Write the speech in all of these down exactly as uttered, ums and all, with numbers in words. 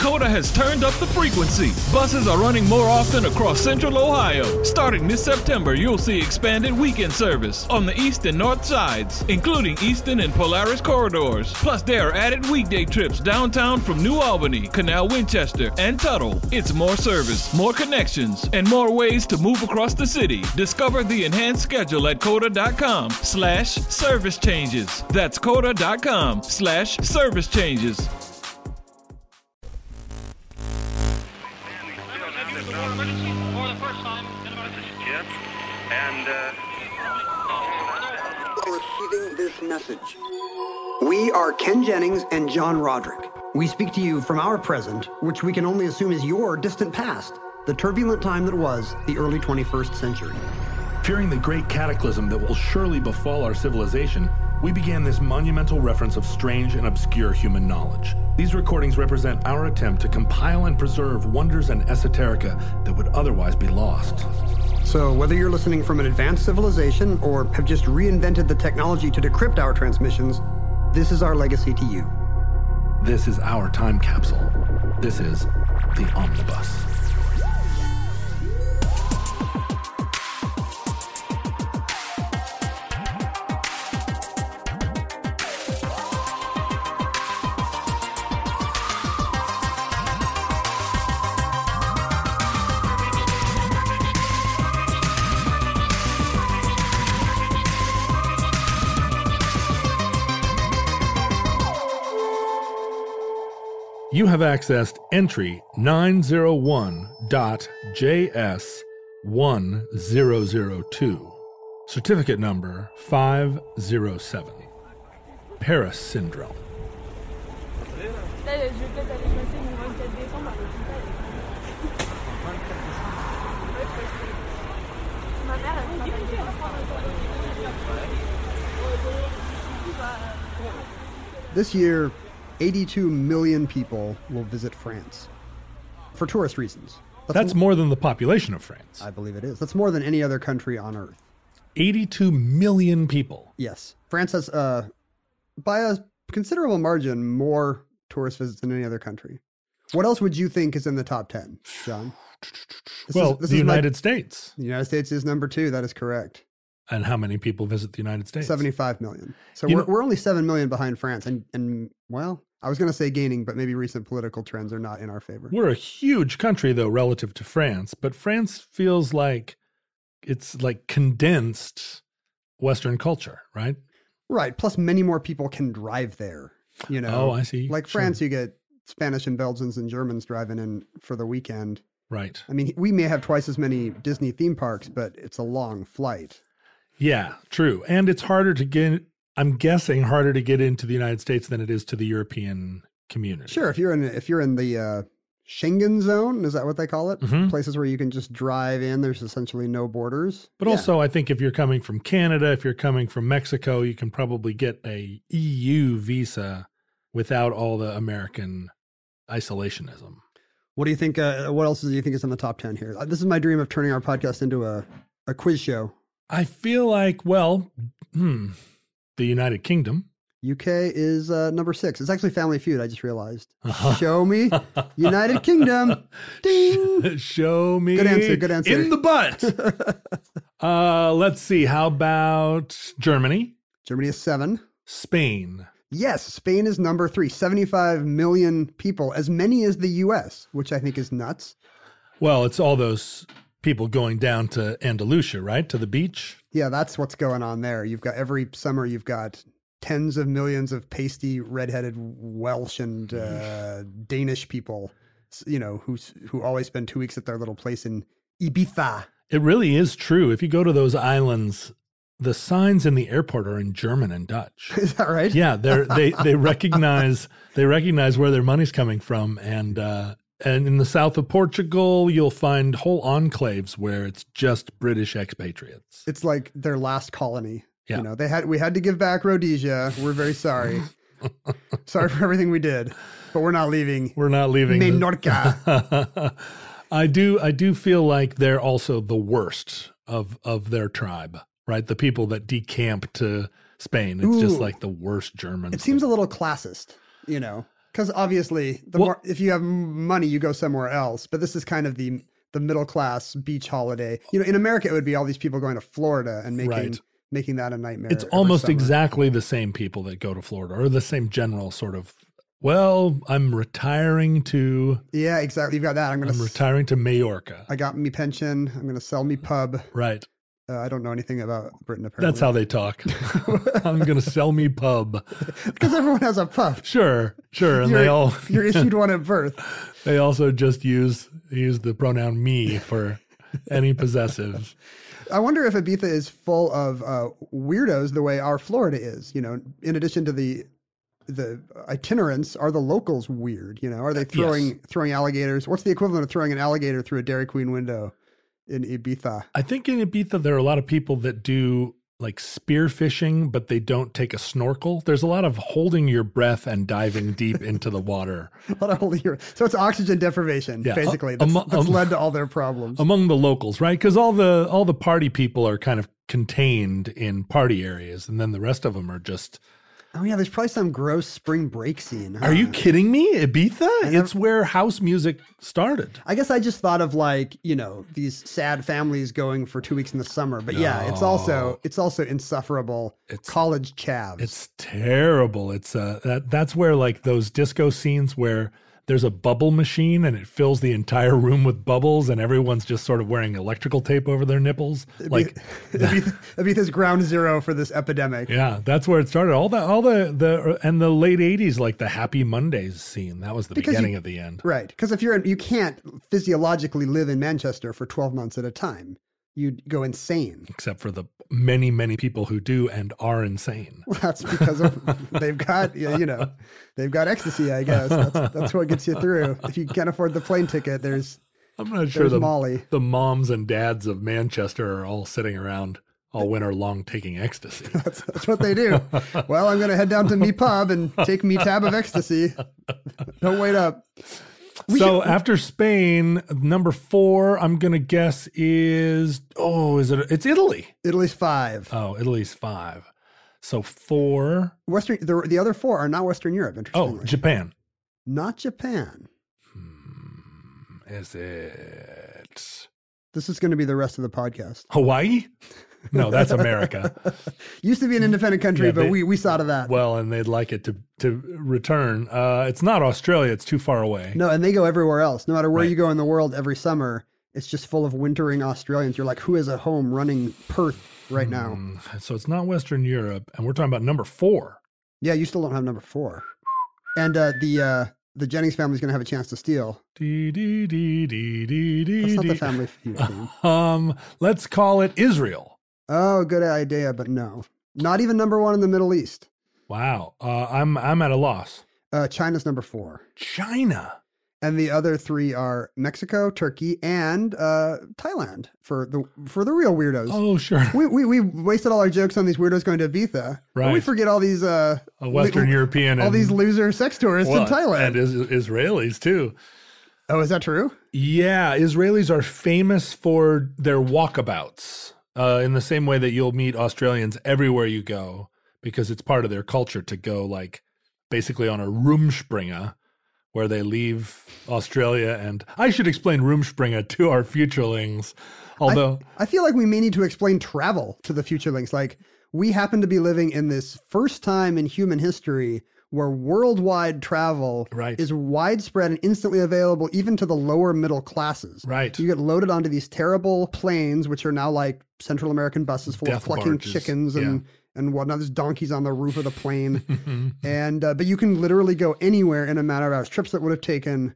COTA has turned up the frequency. Buses are running more often across Central Ohio. Starting this September, you'll see expanded weekend service on the east and north sides, including Easton and Polaris corridors. Plus, there are added weekday trips downtown from New Albany, Canal Winchester, and Tuttle. It's more service, more connections, and more ways to move across the city. Discover the enhanced schedule at COTA.com slash service changes. That's COTA.com slash service changes. And uh... receiving this message. We are Ken Jennings and John Roderick. We speak to you from our present, which we can only assume is your distant past, the turbulent time that was the early twenty-first century. Fearing the great cataclysm that will surely befall our civilization, we began this monumental reference of strange and obscure human knowledge. These recordings represent our attempt to compile and preserve wonders and esoterica that would otherwise be lost. So whether you're listening from an advanced civilization or have just reinvented the technology to decrypt our transmissions, this is our legacy to you. This is our time capsule. This is the Omnibus. You have accessed entry nine oh one dot J S one zero zero two, certificate number five oh seven, Paris Syndrome. This year, eighty-two million people will visit France for tourist reasons. That's, That's more than the population of France. I believe it is. That's more than any other country on Earth. eighty-two million people. Yes. France has, uh, by a considerable margin, more tourist visits than any other country. What else would you think is in the top ten, John? This well, is, this the is United my, States. The United States is number two. That is correct. And how many people visit the United States? seventy-five million. So we're, we're only seven million behind France. And, and well, I was going to say gaining, but maybe recent political trends are not in our favor. We're a huge country, though, relative to France. But France feels like it's like condensed Western culture, right? Right. Plus, many more people can drive there. You know? Oh, I see. Like sure. France, you get Spanish and Belgians and Germans driving in for the weekend. Right. I mean, we may have twice as many Disney theme parks, but it's a long flight. Yeah, true. And it's harder to get, I'm guessing, harder to get into the United States than it is to the European community. Sure. If you're in, if you're in the uh, Schengen zone, is that what they call it? Mm-hmm. Places where you can just drive in, there's essentially no borders. But yeah. also, I think if you're coming from Canada, if you're coming from Mexico, you can probably get a E U visa without all the American isolationism. What do you think? Uh, what else do you think is in the top ten here? This is my dream of turning our podcast into a, a quiz show. I feel like, well, hmm, the United Kingdom. U K is uh, number six. It's actually Family Feud, I just realized. Uh-huh. Show me United Kingdom. Ding. Show me. Good answer, good answer. In the butt. uh, let's see. How about Germany? Germany is seven. Spain. Yes, Spain is number three. seventy-five million people, as many as the U S, which I think is nuts. Well, it's all those people going down to Andalusia, right? To the beach. Yeah, that's what's going on there. You've got every summer, you've got tens of millions of pasty, redheaded Welsh and uh, Danish people, you know, who who always spend two weeks at their little place in Ibiza. It really is true. If you go to those islands, the signs in the airport are in German and Dutch. Is that right? Yeah, they they they recognize they recognize where their money's coming from, and uh, and in the south of Portugal, you'll find whole enclaves where it's just British expatriates. It's like their last colony. Yeah. You know, they had we had to give back Rhodesia. We're very sorry. Sorry for everything we did, but we're not leaving. We're not leaving Menorca. The... I do I do feel like they're also the worst of of their tribe, right? The people that decamp to Spain. It's Ooh. just like the worst Germans. It seems a little classist, you know. Because obviously, the Well- more, if you have m- money, you go somewhere else. But this is kind of the the middle class beach holiday. You know, in America, it would be all these people going to Florida and making Right. making that a nightmare. It's every almost summer. exactly the same people that go to Florida, or the same general sort of, well, I'm retiring to, Yeah, exactly. You've got that. I'm gonna. I'm s- retiring to Majorca. I got me pension. I'm gonna sell me pub. Right. Uh, I don't know anything about Britain apparently. That's how they talk. I'm going to sell me pub. Because everyone has a pub. Sure, sure. And You're, they all, you're issued one at birth. they also just use, use the pronoun me for any possessive. I wonder if Ibiza is full of uh, weirdos the way our Florida is. You know, in addition to the the itinerants, are the locals weird? You know, are they throwing Yes. throwing alligators? What's the equivalent of throwing an alligator through a Dairy Queen window in Ibiza? I think in Ibiza, there are a lot of people that do like spear fishing, but they don't take a snorkel. There's a lot of holding your breath and diving deep into the water. A lot of holy hero- So it's oxygen deprivation, Yeah, basically. uh, That's, amo- that's um, led to all their problems. Among the locals, right? Because all the all the party people are kind of contained in party areas, and then the rest of them are just. Oh yeah, there's probably some gross spring break scene. huh? Are you kidding me? Ibiza? never- It's where house music started. I guess I just thought of like, you know, these sad families going for two weeks in the summer. But yeah, it's also No. it's also insufferable It's- college chavs. It's terrible. It's uh that that's where like those disco scenes where there's a bubble machine and it fills the entire room with bubbles and everyone's just sort of wearing electrical tape over their nipples. Like Ibiza, Ibiza's ground zero for this epidemic. yeah, that's where it started. All the all the the and the late eighties, like the Happy Mondays scene. That was the Because beginning you- of the end. Right. Because if you're in, you can't physiologically live in Manchester for twelve months at a time. You'd go insane. Except for the many, many people who do and are insane. Well, that's because of, they've got, you know, they've got ecstasy, I guess. That's, that's what gets you through. If you can't afford the plane ticket, there's I'm not sure There's the, Molly. the moms and dads of Manchester are all sitting around all winter long taking ecstasy. That's, that's what they do. Well, I'm going to head down to me pub and take me tab of ecstasy. Don't wait up. We So should- after Spain, number four, I'm gonna guess is oh, is it? It's Italy. Italy's five. Oh, Italy's five. So four. Western. The, the other four are not Western Europe. Oh, Interestingly, Japan. not Japan. Hmm, is it This is going to be the rest of the podcast. Hawaii? No, that's America. Used to be an independent country, Yeah, but they- we we saw to that. Well, and they'd like it to to return. Uh, it's not Australia. It's too far away. No, and they go everywhere else. No matter where Right. you go in the world, every summer it's just full of wintering Australians. You're like, who has a home running Perth right now? Mm, so it's not Western Europe, and we're talking about number four. Yeah, you still don't have number four. And uh, the uh, the Jennings family's going to have a chance to steal. Dee, dee, dee, dee, dee, dee, That's not the dee. Family Feud theme. Um, let's call it Israel. Oh, good idea, but no, not even number one in the Middle East. Wow. Uh, I'm I'm at a loss. Uh, China's number four, China. and the other three are Mexico, Turkey, and uh, Thailand for the for the real weirdos. Oh, sure. We, we we wasted all our jokes on these weirdos going to Ibiza. But we Right. forget all these uh, A Western li- European. all and, these loser sex tourists well, in Thailand. and is, Israelis too. Oh, is that true? Yeah, Israelis are famous for their walkabouts. Uh, in the same way that you'll meet Australians everywhere you go, because it's part of their culture to go like basically on a Rumspringa, where they leave Australia. And I should explain Rumspringa to our futurelings, although I feel like we may need to explain travel to the futurelings. Like, we happen to be living in this first time in human history where worldwide travel Right. is widespread and instantly available even to the lower middle classes. Right. You get loaded onto these terrible planes, which are now like Central American buses full Death of clucking barges. chickens and, and whatnot. There's donkeys on the roof of the plane. uh, and uh, but you can literally go anywhere in a matter of hours. Trips that would have taken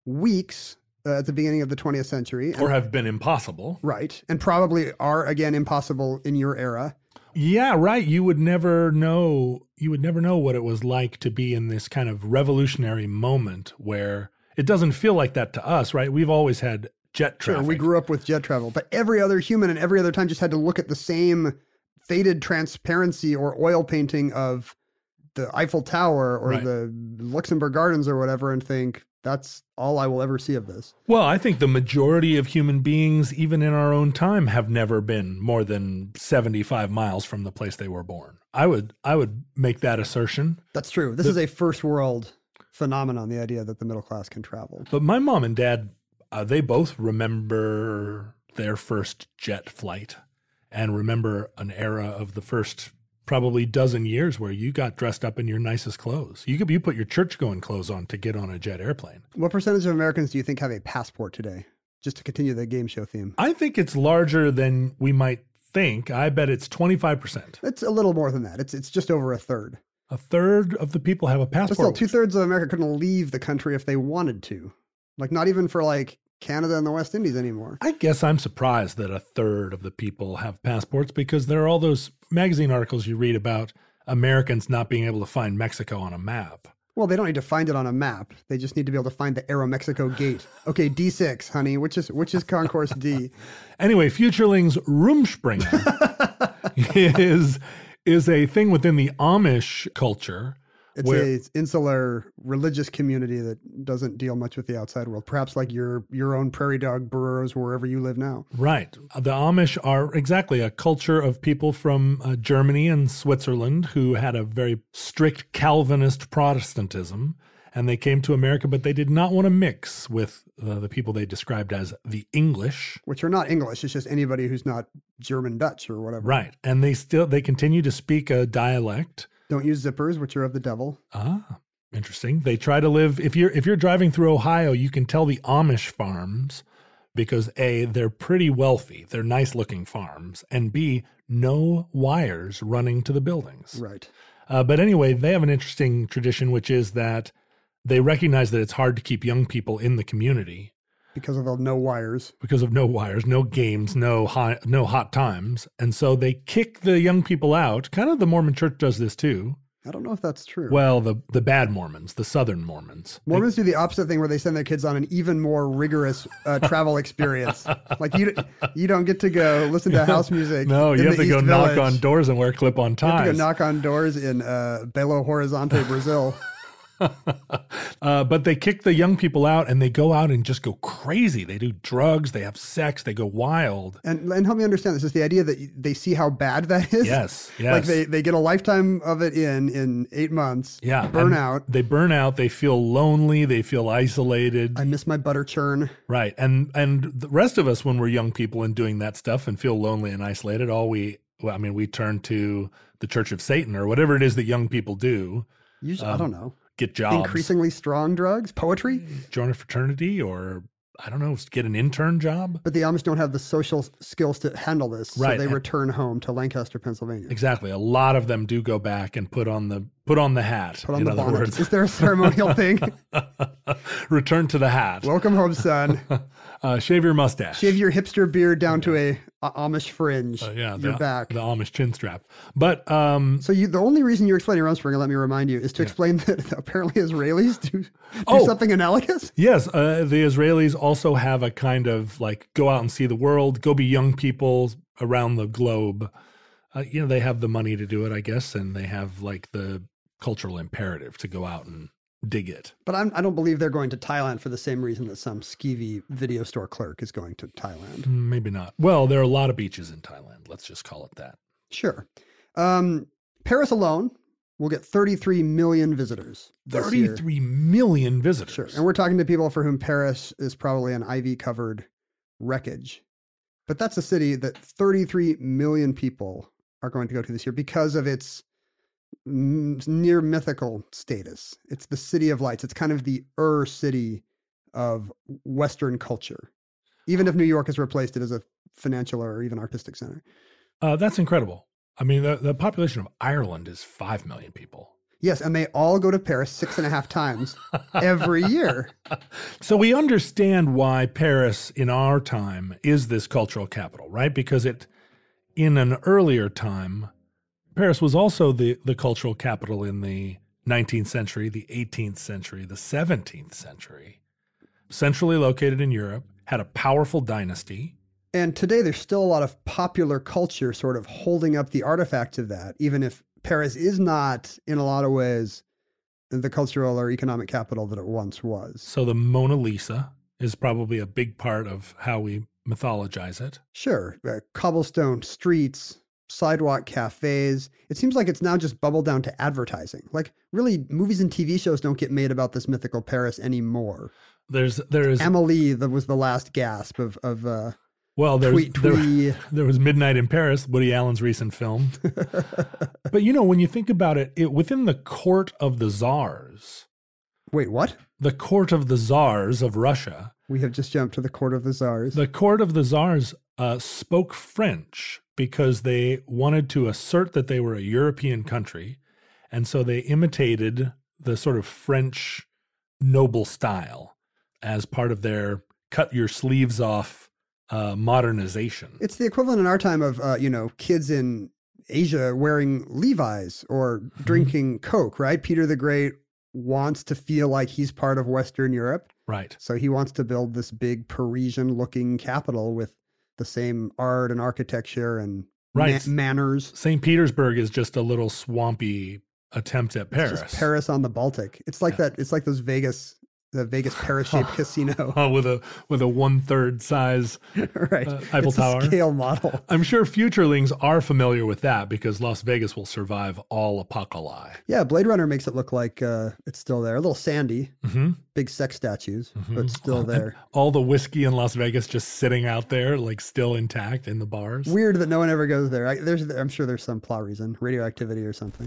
weeks uh, at the beginning of the twentieth century. or have been impossible. Right. And probably are, again, impossible in your era. Yeah, right. You would never know. You would never know what it was like to be in this kind of revolutionary moment where it doesn't feel like that to us, right? We've always had jet Sure, traffic. we grew up with jet travel, but every other human and every other time just had to look at the same faded transparency or oil painting of the Eiffel Tower or Right. the Luxembourg Gardens or whatever and think, that's all I will ever see of this. Well, I think the majority of human beings, even in our own time, have never been more than seventy-five miles from the place they were born. I would, I would make that assertion. That's true. This is a first world phenomenon, the idea that the middle class can travel. But my mom and dad, uh, they both remember their first jet flight and remember an era of the first probably dozen years where you got dressed up in your nicest clothes. You could you put your church-going clothes on to get on a jet airplane. What percentage of Americans do you think have a passport today? Just to continue the game show theme. I think it's larger than we might think. I bet it's twenty-five percent. It's a little more than that. It's it's just over a third. A third of the people have a passport. But still, two-thirds of America couldn't leave the country if they wanted to. Like, not even for, like, Canada and the West Indies anymore. I guess I'm surprised that a third of the people have passports because there are all those magazine articles you read about Americans not being able to find Mexico on a map. Well, they don't need to find it on a map. They just need to be able to find the Aeromexico gate. Okay, D six, honey. Which is which is Concourse D? Anyway, Futureling's Rumspringa is is a thing within the Amish culture. It's where, a insular religious community that doesn't deal much with the outside world. Perhaps like your your own prairie dog burrows wherever you live now. Right. The Amish are exactly a culture of people from uh, Germany and Switzerland who had a very strict Calvinist Protestantism, and they came to America, but they did not want to mix with uh, the people they described as the English. Which are not English. It's just anybody who's not German Dutch or whatever. Right. And they still they continue to speak a dialect. Don't use zippers, which are of the devil. Ah, interesting. They try to live, if you're if you're driving through Ohio, you can tell the Amish farms because A, they're pretty wealthy. They're nice looking farms. And B, no wires running to the buildings. Right. Uh, but anyway, they have an interesting tradition, which is that they recognize that it's hard to keep young people in the community. Because of the no wires. Because of no wires, no games, no hot, no hot times. And so they kick the young people out. Kind of the Mormon church does this too. I don't know if that's true. Well, the the bad Mormons, the Southern Mormons. Mormons they, do the opposite thing where they send their kids on an even more rigorous uh, travel experience. Like you you don't get to go listen to house music. No, you have to East go Village. knock on doors and wear clip-on ties. You have to go knock on doors in uh, Belo Horizonte, Brazil. uh, but they kick the young people out and they go out and just go crazy. They do drugs, they have sex, they go wild. And and help me understand this, is the idea that they see how bad that is? Yes, yes. Like they, they get a lifetime of it in in eight months. Yeah. Burn out. They burn out, they feel lonely, they feel isolated. I miss my butter churn. Right. And and the rest of us, when we're young people and doing that stuff and feel lonely and isolated, all we, well, I mean, we turn to the Church of Satan or whatever it is that young people do. Usually, Um, I don't know. Get jobs. Increasingly strong drugs, poetry. Join a fraternity or, I don't know, get an intern job. But the Amish don't have the social skills to handle this, Right. so they And- return home to Lancaster, Pennsylvania. Exactly. A lot of them do go back and put on the put on the hat. Put on in the other bonnet. words, Is there a ceremonial thing? return to the hat. Welcome home, son. Uh, shave your mustache. Shave your hipster beard down to a, a Amish fringe. Uh, yeah, You're the, back. the Amish chin strap. But um, So you, the only reason you're explaining Rumspringa, let me remind you, is to explain that apparently Israelis do, do Oh. something analogous. yes, uh, the Israelis also have a kind of like go out and see the world, go be young people around the globe. Uh, you know, they have the money to do it, I guess, and they have like the cultural imperative to go out and dig it. But I'm, I don't believe they're going to Thailand for the same reason that some skeevy video store clerk is going to Thailand. Maybe not. Well, there are a lot of beaches in Thailand. Let's just call it that. Sure. Um, Paris alone will get thirty-three million visitors this year. thirty-three million visitors. Sure. And we're talking to people for whom Paris is probably an ivy-covered wreckage. But that's a city that thirty-three million people are going to go to this year because of its near mythical status. It's the city of lights. It's kind of the Ur city of Western culture, even if New York has replaced it as a financial or even artistic center. Uh, that's incredible. I mean, the, the population of Ireland is five million people. Yes, and they all go to Paris six and a half times every year. So we understand why Paris in our time is this cultural capital, right? Because it, in an earlier time, Paris was also the, the cultural capital in the nineteenth century, the eighteenth century, the seventeenth century. Centrally located in Europe, had a powerful dynasty. And today there's still a lot of popular culture sort of holding up the artifacts of that, even if Paris is not, in a lot of ways, the cultural or economic capital that it once was. So the Mona Lisa is probably a big part of how we mythologize it. Sure. Uh, cobblestone streets, sidewalk cafes. It seems like it's now just bubbled down to advertising. Like, really, movies and T V shows don't get made about this mythical Paris anymore. There's there is Amélie, that was the last gasp of of uh, well, there's tweet, tweet. There, there was Midnight in Paris, Woody Allen's recent film. But you know, when you think about it, it within the court of the czars. Wait, what? The court of the czars of Russia. We have just jumped to the court of the czars. The court of the czars uh, spoke French because they wanted to assert that they were a European country. And so they imitated the sort of French noble style as part of their cut your sleeves off uh, modernization. It's the equivalent in our time of, uh, you know, kids in Asia wearing Levi's or drinking mm-hmm. Coke, right? Peter the Great wants to feel like he's part of Western Europe. Right. So he wants to build this big Parisian-looking capital with the same art and architecture and right. ma- manners. Saint Petersburg is just a little swampy attempt at Paris. It's just Paris on the Baltic. It's like yeah. that. It's like those Vegas, the Vegas Paris-shaped casino. Oh, with a with a one-third size right. uh, Eiffel it's Tower. A scale model. I'm sure futurelings are familiar with that because Las Vegas will survive all apocalypse. Yeah, Blade Runner makes it look like uh, it's still there. A little sandy, mm-hmm. big sex statues, mm-hmm. but still there. And all the whiskey in Las Vegas just sitting out there, like still intact in the bars. Weird that no one ever goes there. I, there's, I'm sure there's some plot reason, radioactivity or something.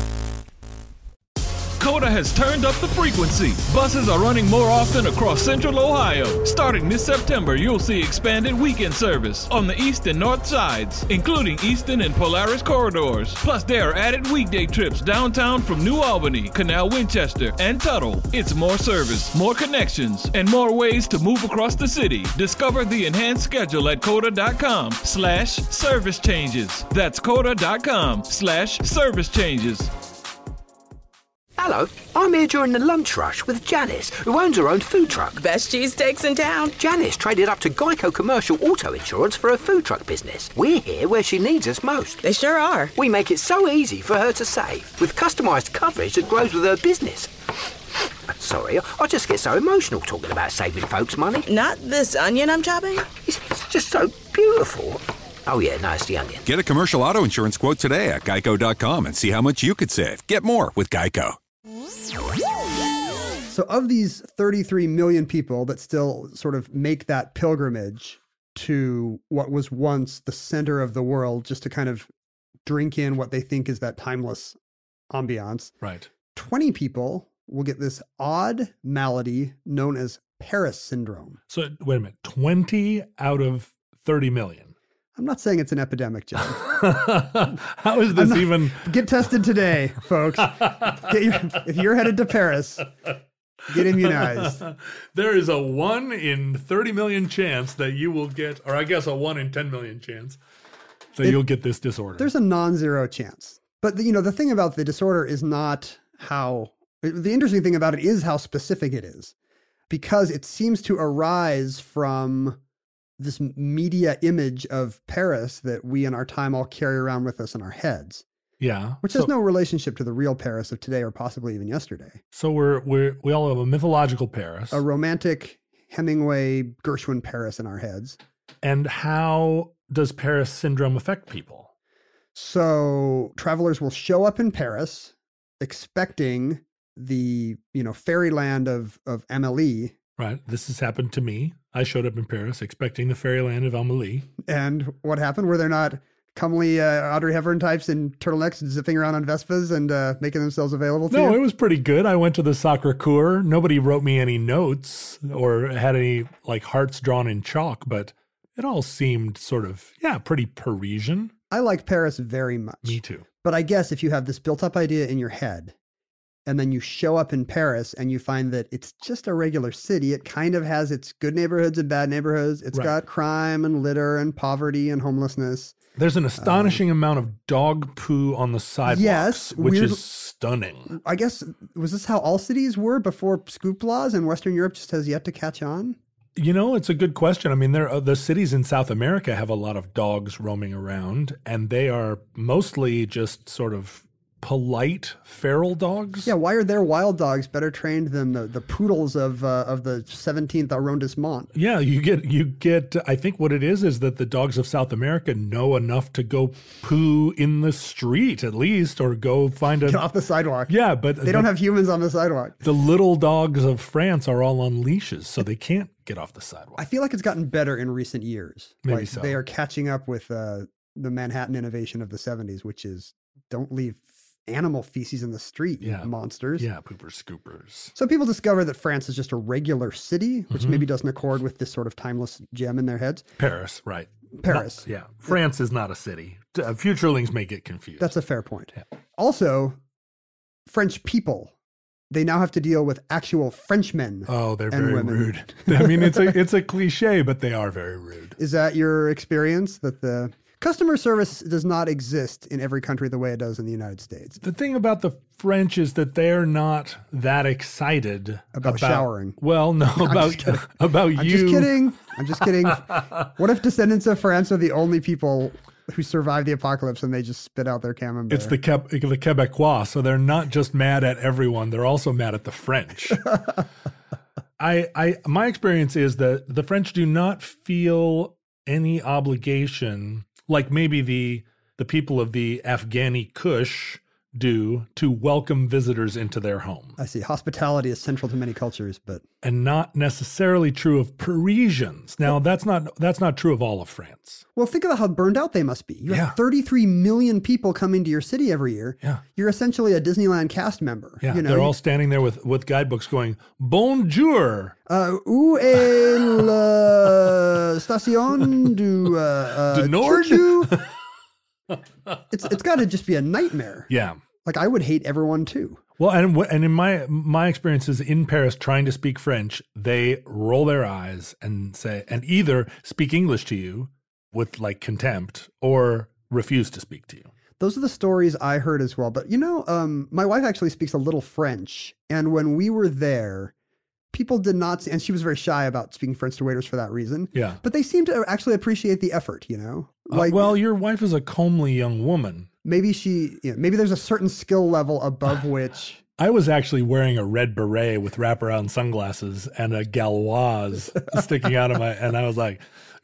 COTA has turned up the frequency. Buses are running more often across Central Ohio. Starting this September, you'll see expanded weekend service on the east and north sides, including Eastern and Polaris corridors. Plus, there are added weekday trips downtown from New Albany, Canal Winchester, and Tuttle. It's more service, more connections, and more ways to move across the city. Discover the enhanced schedule at COTA.com slash service changes. That's COTA.com slash service changes. Hello, I'm here during the lunch rush with Janice, who owns her own food truck. Best cheesesteaks in town. Janice traded up to Geico Commercial Auto Insurance for her food truck business. We're here where she needs us most. They sure are. We make it so easy for her to save, with customised coverage that grows with her business. Sorry, I just get so emotional talking about saving folks money. Not this onion I'm chopping? It's, it's just so beautiful. Oh yeah, no, it's the onion. Get a commercial auto insurance quote today at geico dot com and see how much you could save. Get more with Geico. So of these thirty-three million people that still sort of make that pilgrimage to what was once the center of the world, just to kind of drink in what they think is that timeless ambiance, right? twenty people will get this odd malady known as Paris syndrome. So wait a minute, twenty out of thirty million. I'm not saying it's an epidemic, John. How is this not, even? Get tested today, folks. Get your, if you're headed to Paris, get immunized. There is a one in thirty million chance that you will get, or I guess a one in ten million chance that it, you'll get this disorder. There's a non-zero chance. But, the, you know, the thing about the disorder is not how, the interesting thing about it is how specific it is. Because it seems to arise from this media image of Paris that we in our time all carry around with us in our heads. Yeah. Which so, has no relationship to the real Paris of today or possibly even yesterday. So we're, we're, we all have a mythological Paris. A romantic Hemingway, Gershwin Paris in our heads. And how does Paris syndrome affect people? So travelers will show up in Paris expecting the, you know, fairyland of, of Amélie. Right. This has happened to me. I showed up in Paris expecting the fairyland of Amélie. And what happened? Were there not comely uh, Audrey Hepburn types in turtlenecks zipping around on Vespas and uh, making themselves available to no, you? No, it was pretty good. I went to the Sacre Coeur. Nobody wrote me any notes or had any like hearts drawn in chalk, but it all seemed sort of, yeah, pretty Parisian. I like Paris very much. Me too. But I guess if you have this built up idea in your head, and then you show up in Paris and you find that it's just a regular city. It kind of has its good neighborhoods and bad neighborhoods. It's right. got crime and litter and poverty and homelessness. There's an astonishing um, amount of dog poo on the sidewalks, yes, which weird, is stunning. I guess, was this how all cities were before scoop laws and Western Europe just has yet to catch on? You know, it's a good question. I mean, there are, the cities in South America have a lot of dogs roaming around, and they are mostly just sort of polite feral dogs. Yeah, why are their wild dogs better trained than the, the poodles of uh, of the seventeenth arrondissement? Yeah, you get you get. I think what it is is that the dogs of South America know enough to go poo in the street at least, or go find a Get off the sidewalk. Yeah, but They don't have humans on the sidewalk. the little dogs of France are all on leashes, so they can't get off the sidewalk. I feel like it's gotten better in recent years. Maybe like so. They are catching up with uh, the Manhattan innovation of the seventies, which is don't leave animal feces in the street, you Yeah. monsters. Yeah, poopers, scoopers. So people discover that France is just a regular city, which Mm-hmm. maybe doesn't accord with this sort of timeless gem in their heads. Paris, right. Paris. Not- yeah, France is not a city. Uh, Futurelings may get confused. That's a fair point. Yeah. Also, French people, they now have to deal with actual Frenchmen. Oh, they're and very women. rude. I mean, it's a it's a cliche, but they are very rude. Is that your experience, that the customer service does not exist in every country the way it does in the United States? The thing about the French is that they're not that excited About showering. Well, no, about about I'm you. just kidding. I'm just kidding. What if descendants of France are the only people who survive the apocalypse and they just spit out their camembert? It's the Queb- the Quebecois, so they're not just mad at everyone; they're also mad at the French. I, I, my experience is that the French do not feel any obligation, like maybe the the people of the Afghani Kush do, to welcome visitors into their home. I see. Hospitality is central to many cultures, but And not necessarily true of Parisians. Now, that's not that's not true of all of France. well, think about how burned out they must be. You have Yeah. thirty-three million people come into your city every year. Yeah. You're essentially a Disneyland cast member. Yeah, you know? they're all standing there with, with guidebooks going, Bonjour, Uh, où est la station du, uh, uh, Du Nord? choo-choo? it's it's got to just be a nightmare. Yeah. Like, I would hate everyone too. Well, and wh- and in my my experiences in Paris trying to speak French, they roll their eyes and say, and either speak English to you with like contempt or refuse to speak to you. Those are the stories I heard as well. But, you know, um, my wife actually speaks a little French. And when we were there, people did not, and she was very shy about speaking French to waiters for that reason. Yeah. But they seemed to actually appreciate the effort, you know? Uh, well, your wife is a comely young woman. maybe she, you know, maybe there's a certain skill level above which. I was actually wearing a red beret with wraparound sunglasses and a gauloise sticking out of my, and I was like,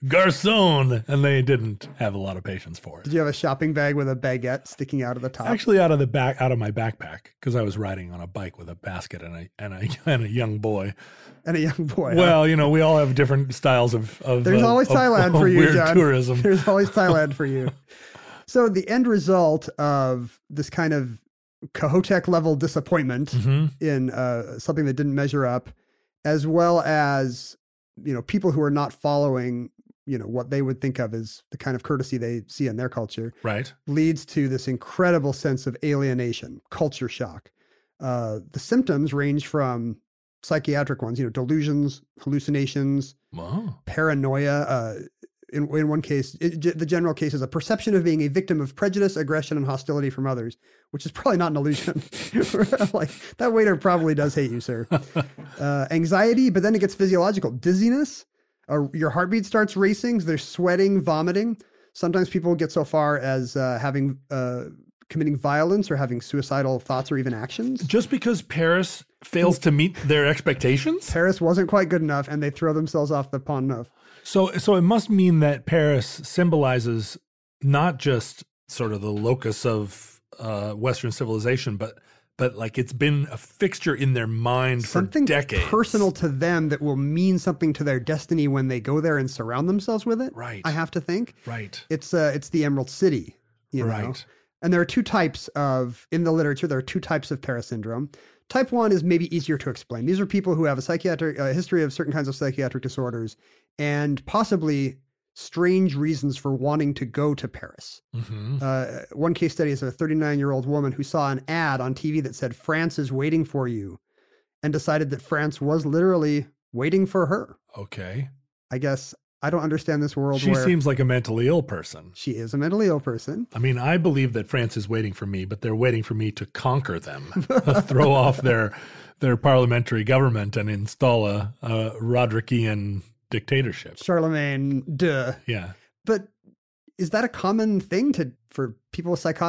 garçon, and they didn't have a lot of patience for it. Did you have a shopping bag with a baguette sticking out of the top? Actually, out of the back, out of my backpack, because I was riding on a bike with a basket and a and a and a young boy. And a young boy. huh? Well, you know, we all have different styles of. of There's uh, always of- Thailand of for you, weird John. tourism. There's always Thailand for you. So the end result of this kind of Kohoutek level disappointment Mm-hmm. in uh, something that didn't measure up, as well as, you know, people who are not following, you know, what they would think of as the kind of courtesy they see in their culture, Right. leads to this incredible sense of alienation, culture shock. Uh, the symptoms range from psychiatric ones, you know, delusions, hallucinations, Wow. paranoia. Uh, in, in one case, it, the general case is a perception of being a victim of prejudice, aggression, and hostility from others, which is probably not an illusion. Like, that waiter probably does hate you, sir. Uh, anxiety, but then it gets physiological. Dizziness, uh, your heartbeat starts racing, there's sweating, vomiting. Sometimes people get so far as uh, having uh, committing violence or having suicidal thoughts or even actions. Just because Paris fails to meet their expectations? Paris wasn't quite good enough, and they throw themselves off the Pont Neuf. So, so it must mean that Paris symbolizes not just sort of the locus of uh, Western civilization, but but like it's been a fixture in their mind Something for decades. personal to them that will mean something to their destiny when they go there and surround themselves with it. Right. I have to think. Right. It's uh, it's the Emerald City, you know. Right. And there are two types of, in the literature, there are two types of Paris syndrome. Type one is maybe easier to explain. These are people who have a psychiatric a history of certain kinds of psychiatric disorders and possibly strange reasons for wanting to go to Paris. Mm-hmm. Uh, one case study is a thirty-nine-year-old woman who saw an ad on T V that said, "France is waiting for you," and decided that France was literally waiting for her. Okay. I guess I don't understand this world She where seems like a mentally ill person. she is a mentally ill person. I mean, I believe that France is waiting for me, but they're waiting for me to conquer them, throw off their their parliamentary government and install a, a Rodrician dictatorship. Charlemagne, duh. Yeah. But is that a common thing to for people with psychotic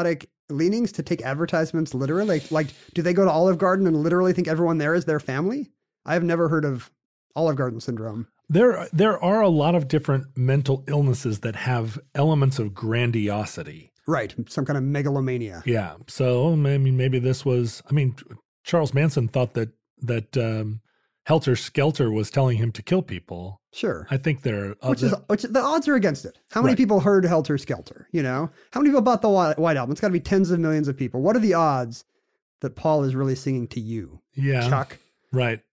leanings to take advertisements literally? Like, like, do they go to Olive Garden and literally think everyone there is their family? I have never heard of Olive Garden syndrome. There, there are a lot of different mental illnesses that have elements of grandiosity. Right. Some kind of megalomania. Yeah. So, I mean, maybe this was, I mean, Charles Manson thought that, that um, Helter Skelter was telling him to kill people. Sure. I think there are. Which is, which the odds are against it. How many Right. people heard Helter Skelter? You know, how many people bought the White White Album? It's got to be tens of millions of people. What are the odds that Paul is really singing to you? Yeah. Chuck. Right.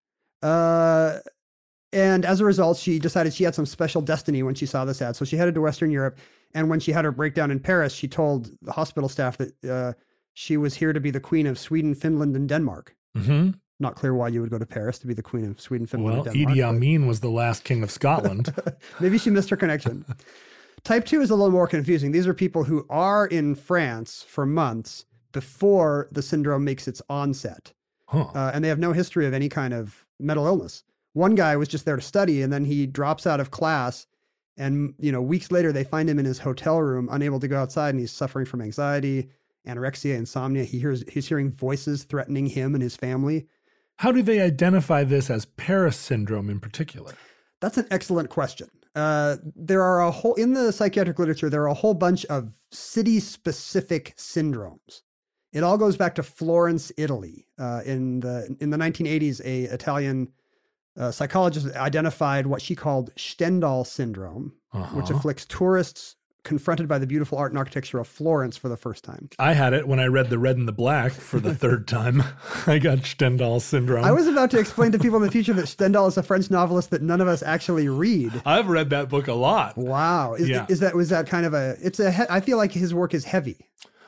Uh, and as a result, she decided she had some special destiny when she saw this ad. So she headed to Western Europe. And when she had her breakdown in Paris, she told the hospital staff that uh, she was here to be the queen of Sweden, Finland, and Denmark. Mm-hmm. Not clear why you would go to Paris to be the queen of Sweden, Finland, Well, and Denmark. Idi but- Amin was the last king of Scotland. Maybe she missed her connection. Type two is a little more confusing. These are people who are in France for months before the syndrome makes its onset. Huh. Uh, and they have no history of any kind of mental illness. One guy was just there to study, and then he drops out of class. And, you know, weeks later, they find him in his hotel room, unable to go outside, and he's suffering from anxiety, anorexia, insomnia. He hears he's hearing voices threatening him and his family. How do they identify this as Paris syndrome in particular? That's an excellent question. Uh, there are a whole, in the psychiatric literature, there are a whole bunch of city-specific syndromes. It all goes back to Florence, Italy. Uh, in the in the nineteen eighties, a Italian uh, psychologist identified what she called Stendhal syndrome, Uh-huh. which afflicts tourists confronted by the beautiful art and architecture of Florence for the first time. I had it when I read The Red and the Black for the third time. I got Stendhal syndrome. I was about to explain to people in the future that Stendhal is a French novelist that none of us actually read. I've read that book a lot. Wow. Is, Yeah. is that, was that kind of a, it's a, he- I feel like his work is heavy.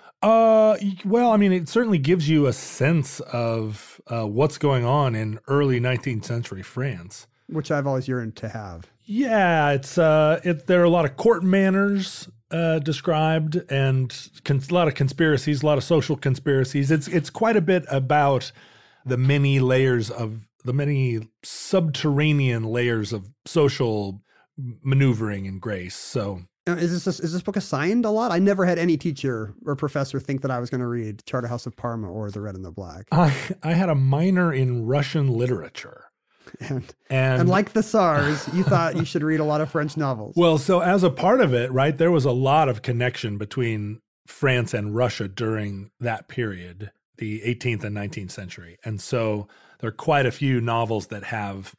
Uh, well, I mean, it certainly gives you a sense of uh, what's going on in early nineteenth century France. Which I've always yearned to have. Yeah, it's uh, it. There are a lot of court manners uh, described, and con- a lot of conspiracies, a lot of social conspiracies. It's it's quite a bit about the many layers of the many subterranean layers of social maneuvering and grace. So. Uh, Is this is this book assigned a lot? I never had any teacher or professor think that I was going to read Charterhouse of Parma or The Red and the Black. I I had a minor in Russian literature. And, And, and like the SARS, you thought you should read a lot of French novels. well, so as a part of it, right, there was a lot of connection between France and Russia during that period, the eighteenth and nineteenth century. And so there are quite a few novels that have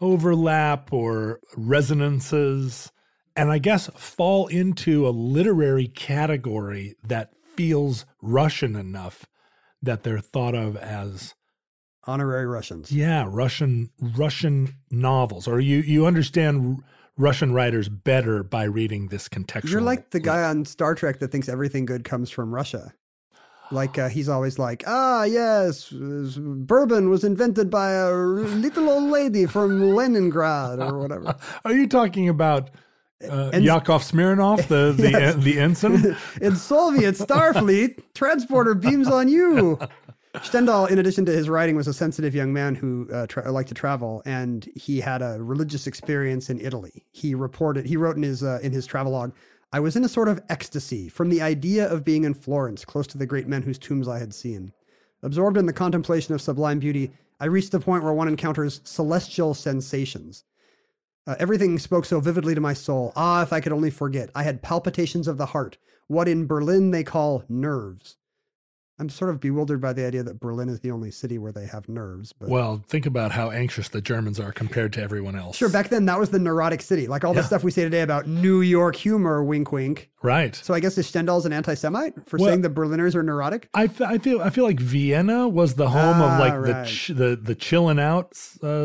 overlap or resonances, and I guess fall into a literary category that feels Russian enough that they're thought of as Honorary Russians. Yeah, Russian Russian novels, or you you understand R- Russian writers better by reading this contextual. You're like the guy on Star Trek that thinks everything good comes from Russia. Like uh, he's always like, ah, yes, uh, bourbon was invented by a little old lady from Leningrad or whatever. Are you talking about uh, And- Yakov Smirnov, the the, Yes. the ensign? In Soviet Starfleet, transporter beams on you. Stendhal, in addition to his writing, was a sensitive young man who uh, tra- liked to travel, and he had a religious experience in Italy. He reported, he wrote in his uh, in his travelogue, "I was in a sort of ecstasy from the idea of being in Florence, close to the great men whose tombs I had seen. Absorbed in the contemplation of sublime beauty, I reached the point where one encounters celestial sensations. Uh, everything spoke so vividly to my soul. Ah, if I could only forget. I had palpitations of the heart, what in Berlin they call nerves." I'm sort of bewildered by the idea that Berlin is the only city where they have nerves. But Well, think about how anxious the Germans are compared to everyone else. sure, back then that was the neurotic city. Like all the Yeah. stuff we say today about New York humor, wink, wink. Right. So I guess is Stendhal's an anti-Semite for Well- saying the Berliners are neurotic? I, f- I feel I feel like Vienna was the home Ah, of like right. the ch- the the chilling out uh,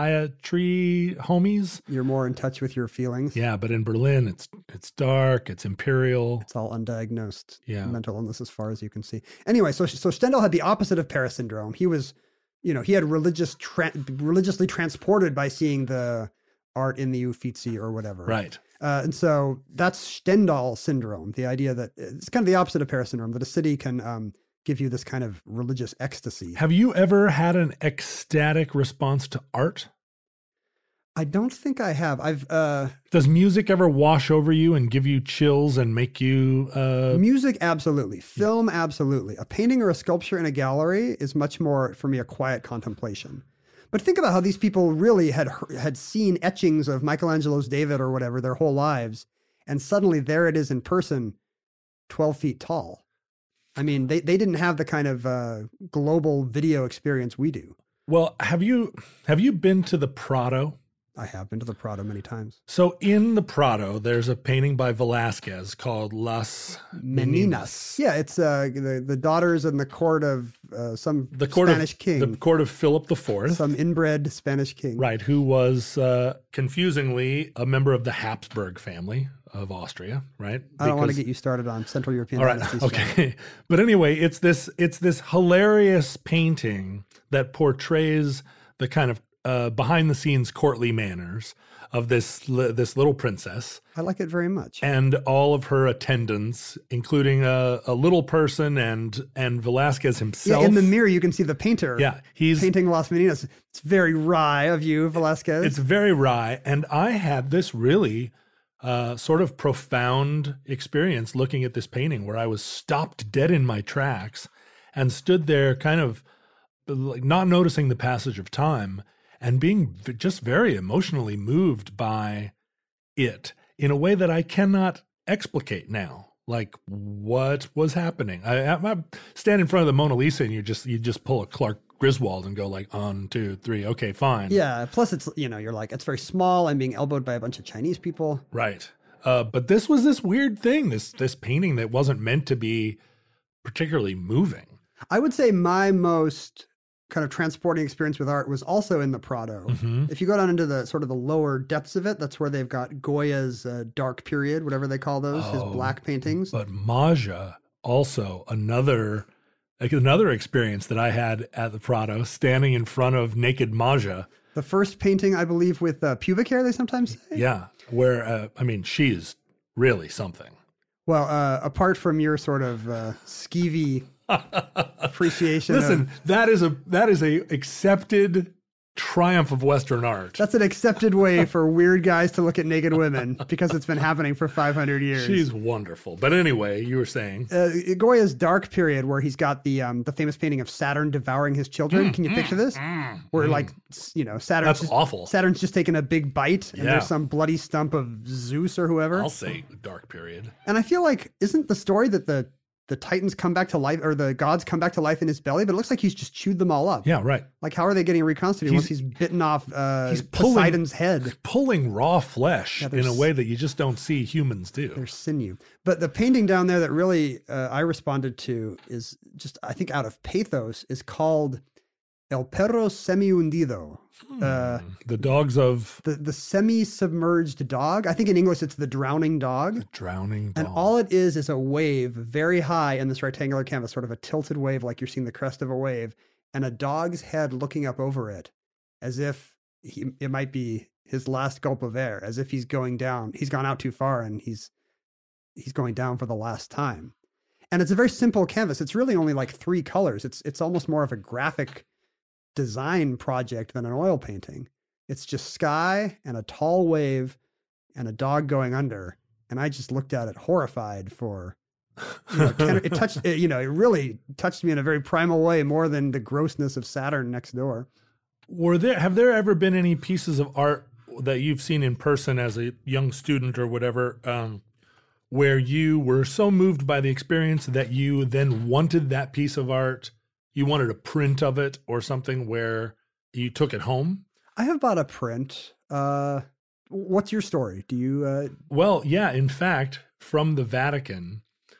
psychiatry homies. You're more in touch with your feelings. Yeah, but in Berlin, it's it's dark, it's imperial. It's all undiagnosed Yeah. mental illness as far as you can see. Anyway, so so Stendhal had the opposite of Paris syndrome. He was, you know, he had religious tra- religiously transported by seeing the art in the Uffizi or whatever. Right. Uh, and so that's Stendhal syndrome, the idea that it's kind of the opposite of Paris syndrome, that a city can um, give you this kind of religious ecstasy. Have you ever had an ecstatic response to art? I don't think I have. I've uh, Does music ever wash over you and give you chills and make you... Uh... Music, absolutely. Film, absolutely. A painting or a sculpture in a gallery is much more, for me, a quiet contemplation. But think about how these people really had had seen etchings of Michelangelo's David or whatever their whole lives, and suddenly there it is in person, twelve feet tall. I mean, they, they didn't have the kind of uh, global video experience we do. Well, have you have you been to the Prado? I have been to the Prado many times. So in the Prado, there's a painting by Velázquez called Las Meninas. Yeah, it's uh, the the daughters in the court of uh, some the court Spanish of, king. The court of Philip the Fourth. Some inbred Spanish king. Right, who was uh, confusingly a member of the Habsburg family of Austria, right? Because, I don't want to get you started on Central European all right, dynasty okay. stuff. But anyway, it's this it's this hilarious painting that portrays the kind of uh, behind the scenes courtly manners of this li- this little princess. I like it very much. And all of her attendants, including a, a little person and and Velázquez himself. Yeah, in the mirror, you can see the painter. Yeah, he's painting Las Meninas. It's very wry of you, Velázquez. It's very wry. And I had this really uh, sort of profound experience looking at this painting where I was stopped dead in my tracks and stood there kind of like not noticing the passage of time and being v- just very emotionally moved by it in a way that I cannot explicate now. Like, what was happening? I, I, I stand in front of the Mona Lisa and you just you just pull a Clark Griswold and go like, on, two, three, okay, fine. Yeah, plus it's, you know, you're like, it's very small. I'm being elbowed by a bunch of Chinese people. Right. Uh, but this was this weird thing, this this painting that wasn't meant to be particularly moving. I would say my most kind of transporting experience with art was also in the Prado. Mm-hmm. If you go down into the sort of the lower depths of it, that's where they've got Goya's uh, dark period, whatever they call those, Oh, his black paintings. But Maja, also another like another experience that I had at the Prado, standing in front of naked Maja. The first painting, I believe, with uh, pubic hair, they sometimes say. Yeah, where, uh, I mean, she's really something. Well, uh, apart from your sort of uh, skeevy appreciation. Listen, of, that is a that is a accepted triumph of Western art. That's an accepted way for weird guys to look at naked women because it's been happening for five hundred years. She's wonderful. But anyway, you were saying. Uh, Goya's dark period where he's got the um, the famous painting of Saturn devouring his children. Mm, Can you mm, picture this? Mm, where mm. like, you know, Saturn's That's just, awful. Saturn's just taking a big bite and Yeah. there's some bloody stump of Zeus or whoever. I'll say dark period. And I feel like, isn't the story that the the Titans come back to life, or the gods come back to life in his belly, but it looks like he's just chewed them all up. Yeah, right. Like, how are they getting reconstituted He's- once he's bitten off uh, He's pulling, Poseidon's head? pulling raw flesh Yeah, in a there's- way that you just don't see humans do. There's sinew. But the painting down there that really uh, I responded to is just, I think, out of pathos, is called El Perro Semi-Hundido. Uh, The dogs of the, the semi-submerged dog. I think in English it's the drowning dog. drowning dog. And all it is is a wave very high in this rectangular canvas, sort of a tilted wave like you're seeing the crest of a wave, and a dog's head looking up over it as if he, it might be his last gulp of air, as if he's going down. He's gone out too far and he's he's going down for the last time. And it's a very simple canvas. It's really only like three colors. It's it's almost more of a graphic design project than an oil painting. It's just sky and a tall wave and a dog going under. And I just looked at it horrified for, you know, ten, it touched, it, you know, it really touched me in a very primal way, more than the grossness of Saturn next door. Were there have there ever been any pieces of art that you've seen in person as a young student or whatever, um, where you were so moved by the experience that you then wanted that piece of art, you wanted a print of it or something where you took it home? I have bought a print. Uh, what's your story? Do you, uh, Well, yeah, in fact, from the Vatican,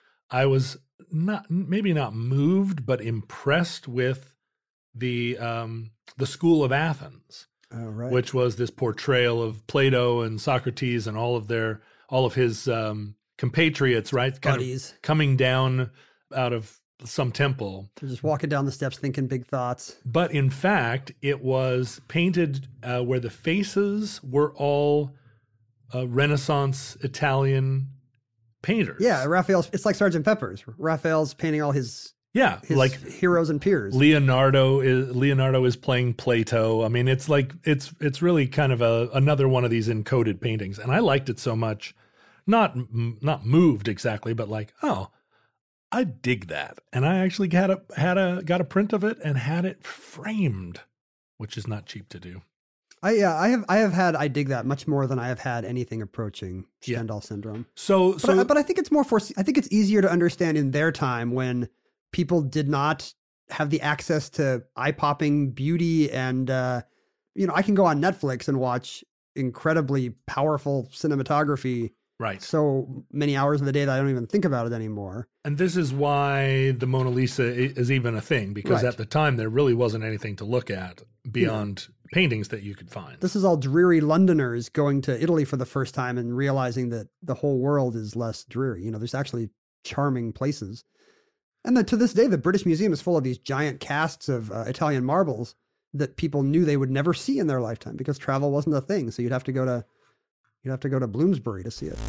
I was not maybe not moved, but impressed with the um, the School of Athens, oh, right. which was this portrayal of Plato and Socrates and all of their all of his um, compatriots, right? Kind Buddies. of coming down out of some temple. They're just walking down the steps thinking big thoughts. But in fact, it was painted uh, where the faces were all uh, Renaissance Italian painters. Yeah, Raphael's, it's like Sergeant Pepper's. Raphael's painting all his Yeah, his like heroes and peers. Leonardo is Leonardo is playing Plato. I mean, it's like it's it's really kind of a another one of these encoded paintings, and I liked it so much. Not not moved exactly, but like, oh, I dig that. And I actually had a had a got a print of it and had it framed, which is not cheap to do. I yeah, I have I have had I dig that much more than I have had anything approaching Stendhal yeah. syndrome. So but so I, but I think it's more for I think it's easier to understand in their time when people did not have the access to eye-popping beauty and uh, you know, I can go on Netflix and watch incredibly powerful cinematography. Right. So many hours of the day that I don't even think about it anymore. And this is why the Mona Lisa is even a thing, because right. at the time there really wasn't anything to look at beyond yeah. paintings that you could find. This is all dreary Londoners going to Italy for the first time and realizing that the whole world is less dreary. You know, there's actually charming places. And that to this day, the British Museum is full of these giant casts of uh, Italian marbles that people knew they would never see in their lifetime because travel wasn't a thing. So you'd have to go to You'd have to go to Bloomsbury to see it.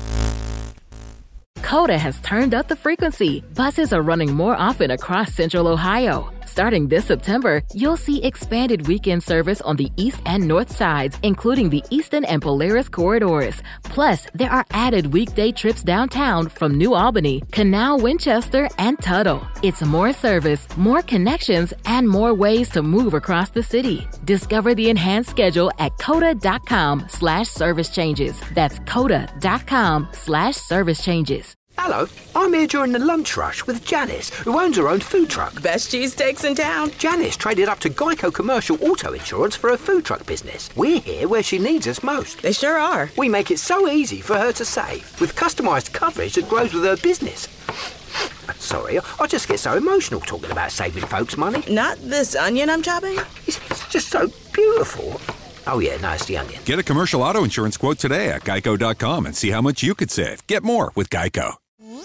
Coda has turned up the frequency. Buses are running more often across Central Ohio. Starting this September, you'll see expanded weekend service on the east and north sides, including the Easton and Polaris corridors. Plus, there are added weekday trips downtown from New Albany, Canal, Winchester, and Tuttle. It's more service, more connections, and more ways to move across the city. Discover the enhanced schedule at coda.com slash service changes. That's coda.com slash service changes. Hello, I'm here during the lunch rush with Janice, who owns her own food truck. Best cheesesteaks in town. Janice traded up to Geico Commercial Auto Insurance for her food truck business. We're here where she needs us most. They sure are. We make it so easy for her to save, with customised coverage that grows with her business. Sorry, I just get so emotional talking about saving folks money. Not this onion I'm chopping? It's, it's just so beautiful. Oh yeah, no, it's the onion. Get a commercial auto insurance quote today at geico dot com and see how much you could save. Get more with Geico.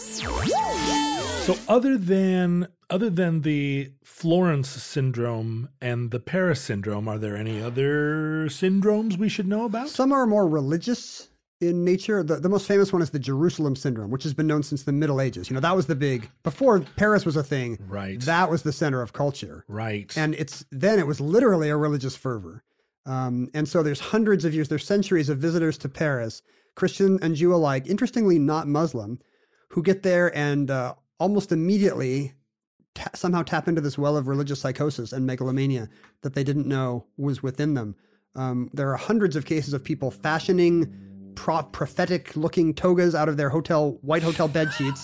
So other than other than the Florence syndrome and the Paris syndrome, are there any other syndromes we should know about? Some are more religious in nature. The, the most famous one is the Jerusalem syndrome, which has been known since the Middle Ages. You know, that was the big, before Paris was a thing, right. That was the center of culture. Right. And it's then it was literally a religious fervor. Um, and so there's hundreds of years, there's centuries of visitors to Paris, Christian and Jew alike, interestingly not Muslim, who get there and uh, almost immediately ta- somehow tap into this well of religious psychosis and megalomania that they didn't know was within them. Um, there are hundreds of cases of people fashioning pro- prophetic-looking togas out of their hotel white hotel bed sheets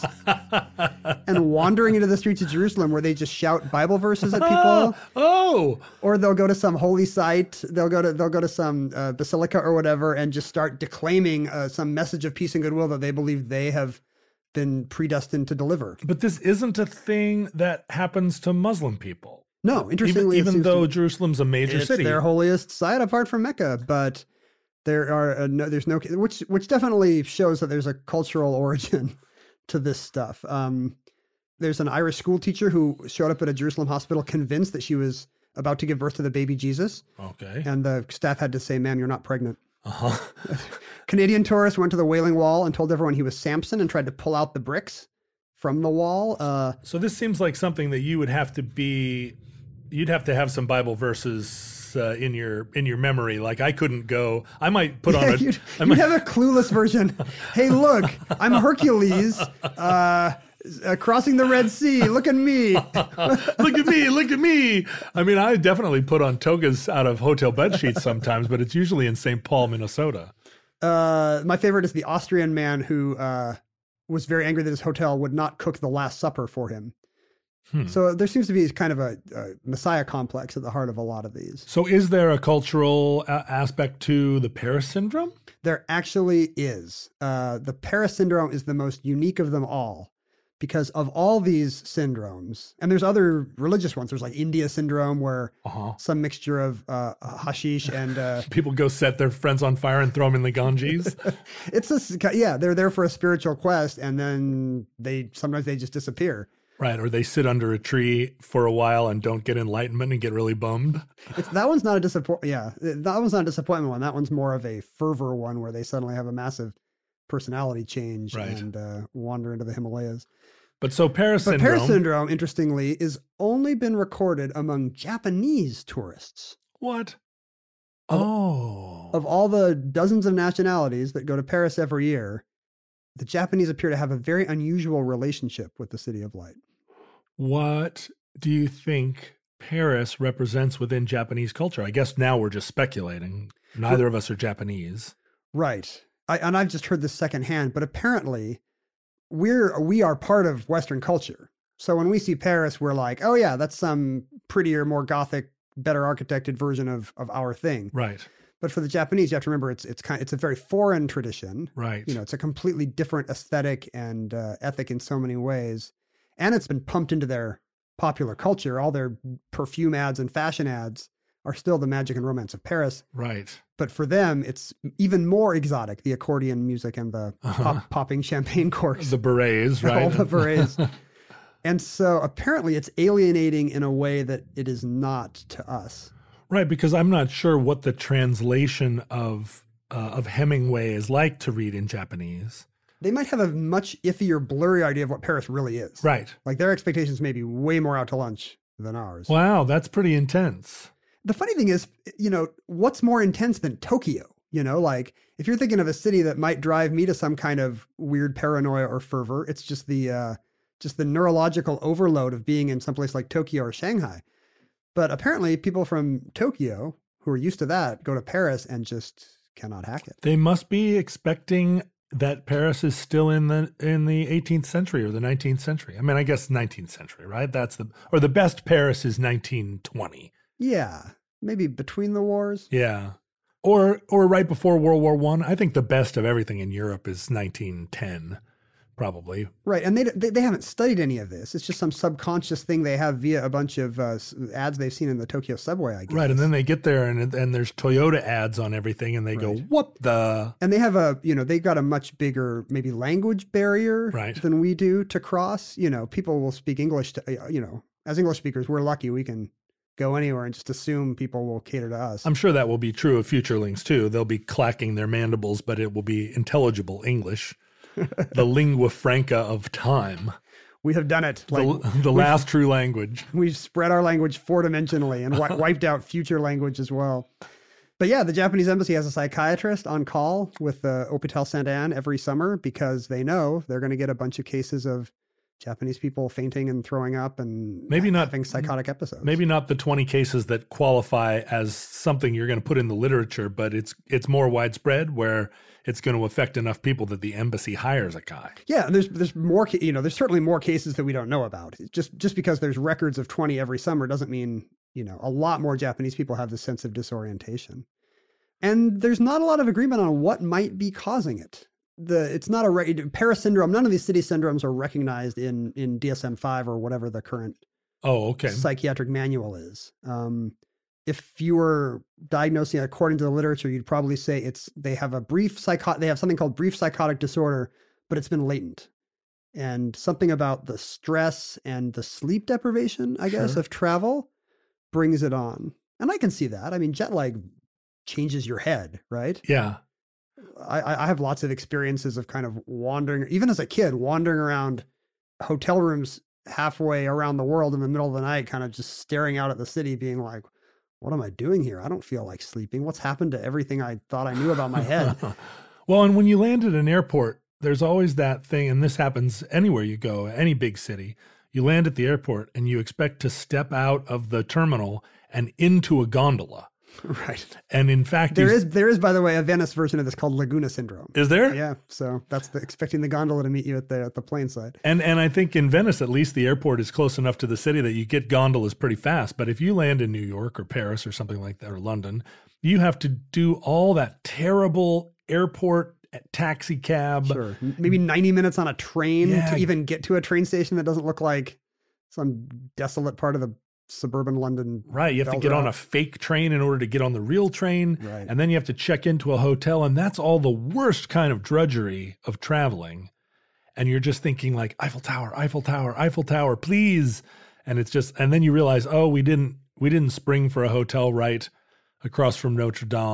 and wandering into the streets of Jerusalem where they just shout Bible verses at people. Oh, or they'll go to some holy site. They'll go to they'll go to some uh, basilica or whatever and just start declaiming uh, some message of peace and goodwill that they believe they have been predestined to deliver. But this isn't a thing that happens to Muslim people. No, interestingly, even, even though to, Jerusalem's a major it's city, their holiest site apart from Mecca. But there are uh, no, there's no which which definitely shows that there's a cultural origin to this stuff. Um, there's an Irish school teacher who showed up at a Jerusalem hospital convinced that she was about to give birth to the baby Jesus. Okay, and the staff had to say, "Ma'am, you're not pregnant." Uh-huh. Canadian tourist went to the Wailing Wall and told everyone he was Samson and tried to pull out the bricks from the wall. Uh, so this seems like something that you would have to be, you'd have to have some Bible verses uh, in your in your memory. Like I couldn't go. I might put on a. you'd, I you'd might, have a clueless version. Hey, look, I'm Hercules. Uh, Uh, crossing the Red Sea. Look at me. Look at me. Look at me. I mean, I definitely put on togas out of hotel bed sheets sometimes, but it's usually in Saint Paul, Minnesota. Uh, my favorite is the Austrian man who uh, was very angry that his hotel would not cook the Last Supper for him. Hmm. So there seems to be kind of a, a messiah complex at the heart of a lot of these. So is there a cultural a- aspect to the Paris syndrome? There actually is. Uh, the Paris syndrome is the most unique of them all. Because of all these syndromes, and there's other religious ones. There's like India syndrome, where uh-huh. some mixture of uh, hashish and uh, people go set their friends on fire and throw them in the Ganges. It's a yeah, they're there for a spiritual quest, and then they sometimes they just disappear. Right, or they sit under a tree for a while and don't get enlightenment and get really bummed. It's, that one's not a disappoint. Yeah, that one's not a disappointment one. That one's more of a fervor one, where they suddenly have a massive personality change right. and uh, wander into the Himalayas. But so Paris But syndrome. Paris syndrome, interestingly, is only been recorded among Japanese tourists. What? Of- Oh. Of all the dozens of nationalities that go to Paris every year, the Japanese appear to have a very unusual relationship with the City of Light. What do you think Paris represents within Japanese culture? I guess now we're just speculating. Neither of us are Japanese. Right. I, and I've just heard this secondhand, but apparently we're we are part of Western culture. So when we see Paris, we're like, oh yeah, that's some prettier, more Gothic, better architected version of of our thing. Right. But for the Japanese, you have to remember it's it's kind it's a very foreign tradition. Right. You know, it's a completely different aesthetic and uh, ethic in so many ways, and it's been pumped into their popular culture. All their perfume ads and fashion ads are still the magic and romance of Paris. Right. But for them, it's even more exotic, the accordion music and the Uh-huh. pop, popping champagne corks. The berets, right? All the berets. And so apparently it's alienating in a way that it is not to us. Right, because I'm not sure what the translation of uh, of Hemingway is like to read in Japanese. They might have a much iffier, blurry idea of what Paris really is. Right. Like their expectations may be way more out to lunch than ours. Wow, that's pretty intense. The funny thing is, you know, what's more intense than Tokyo? You know, like if you're thinking of a city that might drive me to some kind of weird paranoia or fervor, it's just the uh, just the neurological overload of being in someplace like Tokyo or Shanghai. But apparently people from Tokyo who are used to that go to Paris and just cannot hack it. They must be expecting that Paris is still in the in the eighteenth century or the nineteenth century. I mean, I guess nineteenth century, right? That's the or the best Paris is nineteen twenty. Yeah, maybe between the wars. Yeah. Or or right before World War One. I. I think the best of everything in Europe is nineteen ten, probably. Right, and they, they they haven't studied any of this. It's just some subconscious thing they have via a bunch of uh, ads they've seen in the Tokyo subway, I guess. Right, and then they get there and and there's Toyota ads on everything, and they go, "What the?" And they have a, you know, they've got a much bigger maybe language barrier Right. than we do to cross. You know, people will speak English to, uh, you know, as English speakers, we're lucky we can go anywhere and just assume people will cater to us. I'm sure that will be true of futurelings too. They'll be clacking their mandibles, but it will be intelligible English, the lingua franca of time, We have done it. Like the, the last true language. we've spread our language four dimensionally and wi- wiped out future language as well. But yeah, the Japanese embassy has a psychiatrist on call with the Hôpital Sainte-Anne every summer because they know they're going to get a bunch of cases of Japanese people fainting and throwing up and Maybe not- having psychotic episodes. Maybe not the twenty cases that qualify as something you're going to put in the literature, but it's it's more widespread where it's going to affect enough people that the embassy hires a guy. Yeah, and there's there's more, ca- you know, there's certainly more cases that we don't know about. Just just because there's records of twenty every summer doesn't mean, you know, a lot more Japanese people have this sense of disorientation. And there's not a lot of agreement on what might be causing it. The it's not a re- Paris syndrome. None of these city syndromes are recognized in in D S M five or whatever the current Oh, okay. psychiatric manual is. Um, if you were diagnosing according to the literature, you'd probably say it's they have a brief psycho they have something called brief psychotic disorder, but it's been latent. And something about the stress and the sleep deprivation, I guess, Sure. of travel brings it on. And I can see that. I mean, jet lag changes your head, right? Yeah. I, I have lots of experiences of kind of wandering, even as a kid, wandering around hotel rooms halfway around the world in the middle of the night, kind of just staring out at the city, being like, what am I doing here? I don't feel like sleeping. What's happened to everything I thought I knew about my head? Well, and when you land at an airport, there's always that thing, and this happens anywhere you go, any big city. You land at the airport and you expect to step out of the terminal and into a gondola. Right. And in fact, There these- is, there is, by the way, a Venice version of this called Laguna Syndrome. is there? Yeah. So that's the, expecting the gondola to meet you at the, at the plane side. And and I think in Venice, at least the airport is close enough to the city that you get gondolas pretty fast. But if you land in New York or Paris or something like that, or London, you have to do all that terrible airport taxi cab. Sure. Maybe ninety minutes on a train Yeah. to even get to a train station that doesn't look like some desolate part of the suburban London. Right. You have to belt get on a route. fake train in order to get on the real train. Right. And then you have to check into a hotel. And that's all the worst kind of drudgery of traveling. And you're just thinking like Eiffel Tower, Eiffel Tower, Eiffel Tower, please. And it's just, and then you realize, oh, we didn't, we didn't spring for a hotel right across from Notre Dame.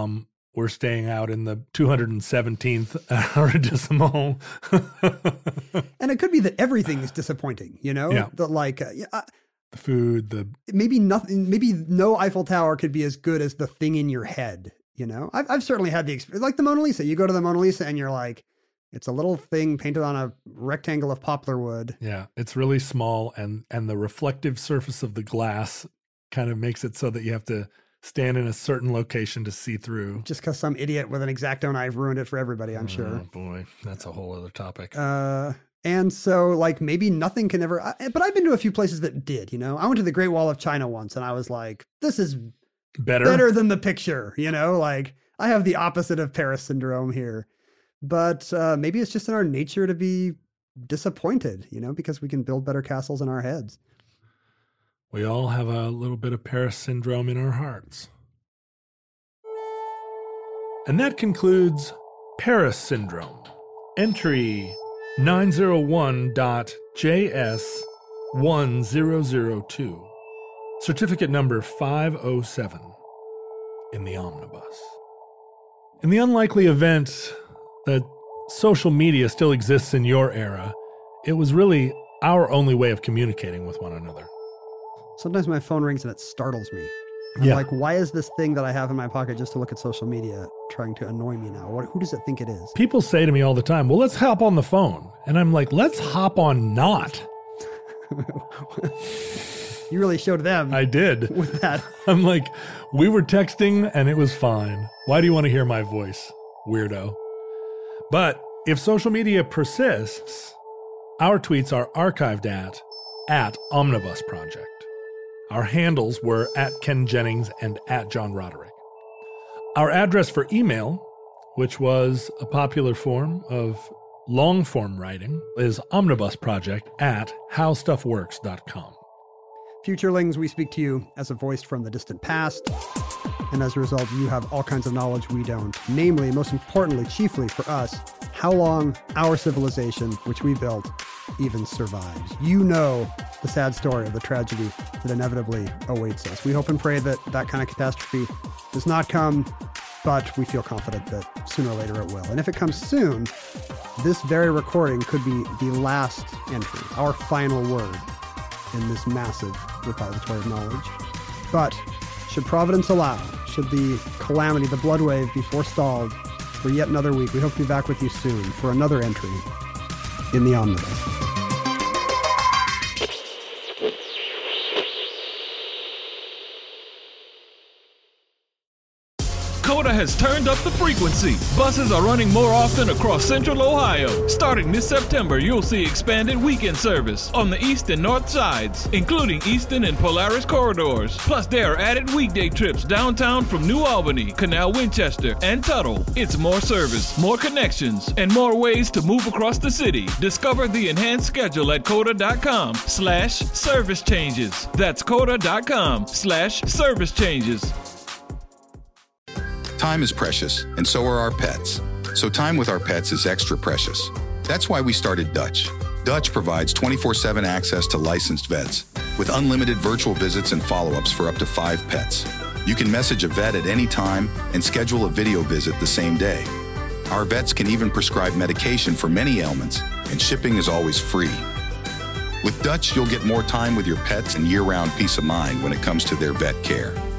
we're staying out in the two hundred seventeenth arrondissement. And it could be that everything is disappointing, you know? Yeah. That like, uh, yeah, The food, the... maybe nothing, maybe no Eiffel Tower could be as good as the thing in your head, you know? I've, I've certainly had the experience, like the Mona Lisa. You go to the Mona Lisa and you're like, it's a little thing painted on a rectangle of poplar wood. Yeah, it's really small, and and the reflective surface of the glass kind of makes it so that you have to stand in a certain location to see through. Just because some idiot with an X-Acto knife ruined it for everybody, I'm oh, sure. Oh, boy. That's a whole other topic. Uh, and so, like, maybe nothing can ever... I, but I've been to a few places that did, you know? I went to the Great Wall of China once, and I was like, this is Better? better than the picture, you know? Like, I have the opposite of Paris syndrome here. But uh, maybe it's just in our nature to be disappointed, you know, because we can build better castles in our heads. We all have a little bit of Paris syndrome in our hearts. And that concludes Paris Syndrome. Entry nine oh one dot J S one zero zero two. Certificate number five oh seven in the omnibus. In the unlikely event that social media still exists in your era, it was really our only way of communicating with one another. Sometimes my phone rings and it startles me. I'm Yeah. like, why is this thing that I have in my pocket just to look at social media trying to annoy me now? What, who does it think it is? People say to me all the time, well, let's hop on the phone. And I'm like, let's hop on not. You really showed them I did. with that. I'm like, we were texting and it was fine. Why do you want to hear my voice, weirdo? But if social media persists, our tweets are archived at, at Omnibus Project. Our handles were at Ken Jennings and at John Roderick. Our address for email, which was a popular form of long-form writing, is omnibusproject at howstuffworks dot com. Futurelings, we speak to you as a voice from the distant past. And as a result, you have all kinds of knowledge we don't. Namely, most importantly, chiefly for us, how long our civilization, which we built, even survives. You know the sad story of the tragedy that inevitably awaits us. We hope and pray that that kind of catastrophe does not come, but we feel confident that sooner or later it will. And if it comes soon, this very recording could be the last entry, our final word in this massive repository of knowledge. But should Providence allow, should the calamity, the blood wave be forestalled for yet another week, we hope to be back with you soon for another entry in the Omnibus. Coda has turned up the frequency. Buses are running more often across Central Ohio. Starting this September, you'll see expanded weekend service on the east and north sides, including Eastern and Polaris corridors. Plus, there are added weekday trips downtown from New Albany, Canal Winchester, and Tuttle. It's more service, more connections, and more ways to move across the city. Discover the enhanced schedule at coda.com slash service changes. That's coda.com slash service changes. Time is precious, and so are our pets. So time with our pets is extra precious. That's why we started Dutch. Dutch provides twenty-four seven access to licensed vets, with unlimited virtual visits and follow-ups for up to five pets. You can message a vet at any time and schedule a video visit the same day. Our vets can even prescribe medication for many ailments, and shipping is always free. With Dutch, you'll get more time with your pets and year-round peace of mind when it comes to their vet care.